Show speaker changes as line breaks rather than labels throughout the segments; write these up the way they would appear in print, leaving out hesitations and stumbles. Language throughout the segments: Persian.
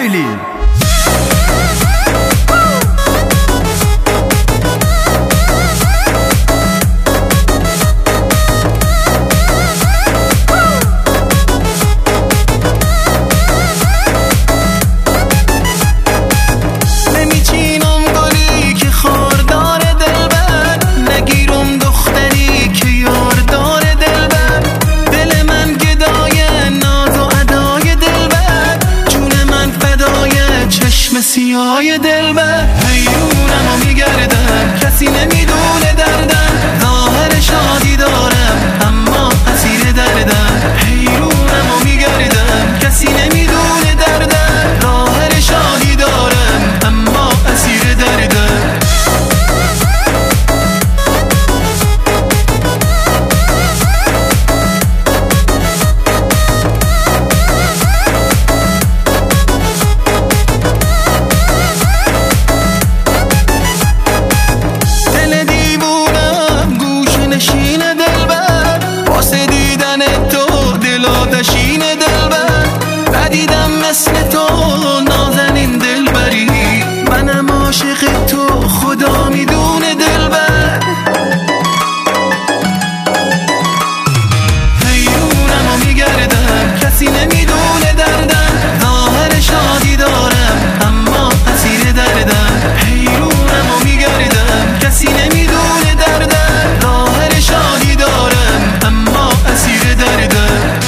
اسماعیلی.
سیاه دلبر حیرونم و میگردم، کسی نمیدونه دردم، ظاهر شادی دارم اما اسیر دردم. حیرونم و میگردم، کسی نمیدونه دردم، ظاهر شادی دارم اما اسیر دردم. مثل تو نازنین دلبری، منم عاشق تو، خدا میدونه دلبر. حیرونم و میگردم، کسی نمیدونه دردم، ظاهر شادی دارم اما اسیر دردم. حیرونم و میگردم، کسی نمیدونه دردم، ظاهر شادی دارم اما اسیر دردم.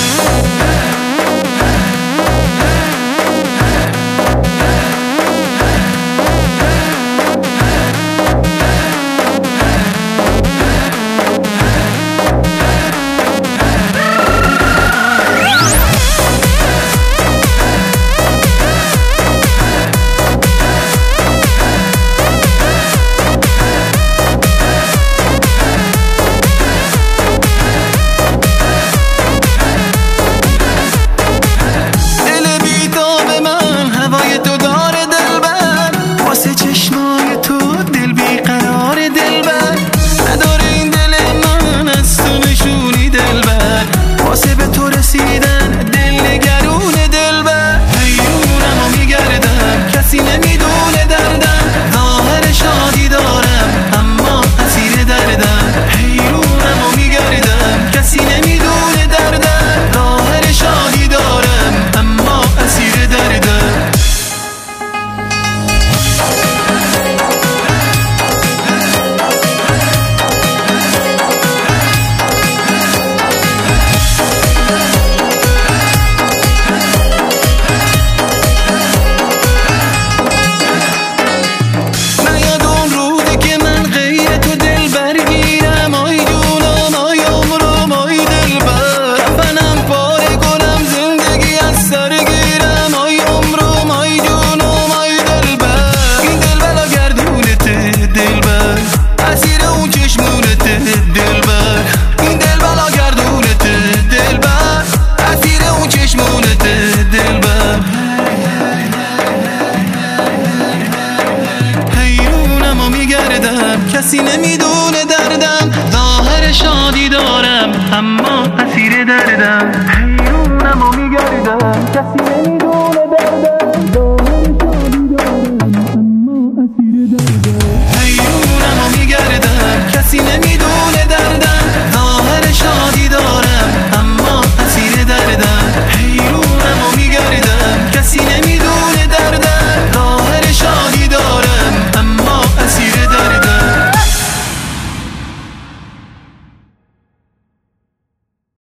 کسی نمیدونه دردم، ظاهر شادی دارم اما اسیر دردم. حیرونم و میگردم، کسی